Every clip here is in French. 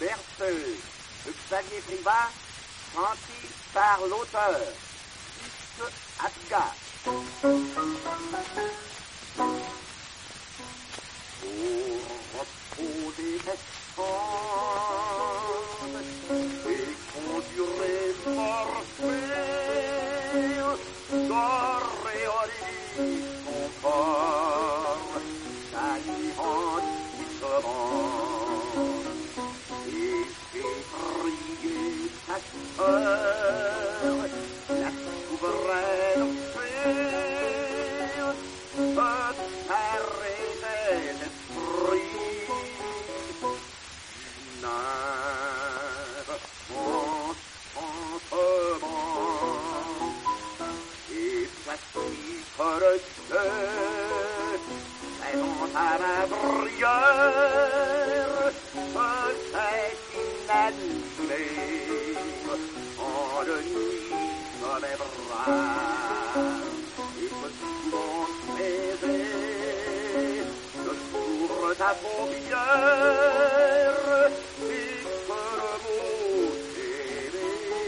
berceuse de Xavier Privat, chantée par l'auteur, Fils Asgard. Pour reposer mes cendres et condurer Morphée, d'auréoler son corps, s'animant différent, et fait briller sa sœur, la souveraine fée, arrêter l'esprit d'une âme enchantement, et plastique le Dieu, présente à ma prière, peut-être inanimé, en le nid dans mes bras, et que souvent baiser, le s'ouvre ta paupière, et que le mot t'aimer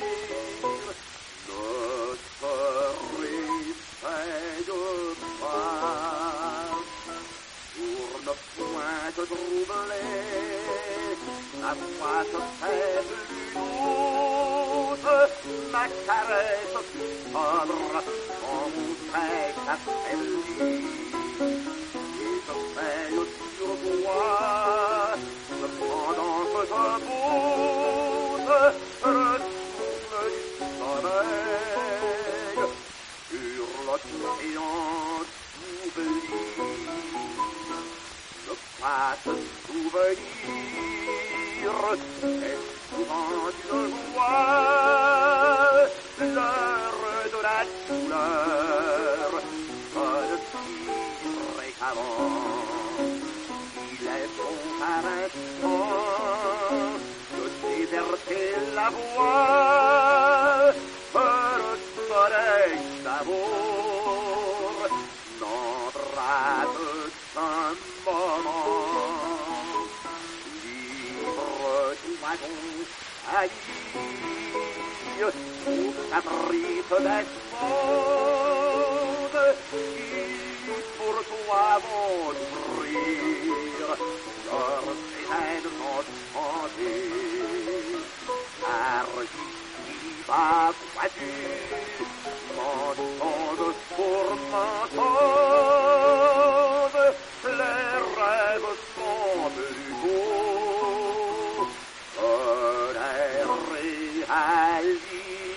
ne se réveille pas. Sur nos pointes troublées, la voix se fait plus haute, ma caresse plus sobre, quand mon trait s'affaiblit, et je veille sur toi, cependant que je monte, le souffle du soleil, sur l'océan s'oublie. Le passe souvenir est souvent une joie, l'heure de la douleur, ne tire qu'avant. Il est bon à l'instant de déserter la voie, le soleil savoure, n'embrase un moment, libre d'oiseau haï, au caprice des mondes, qui pour toi vont ouvrir leurs étrennes enchantées. Car ici va vois-tu, m'entende tourmentande, les rêves sont plus beaux que les réalités.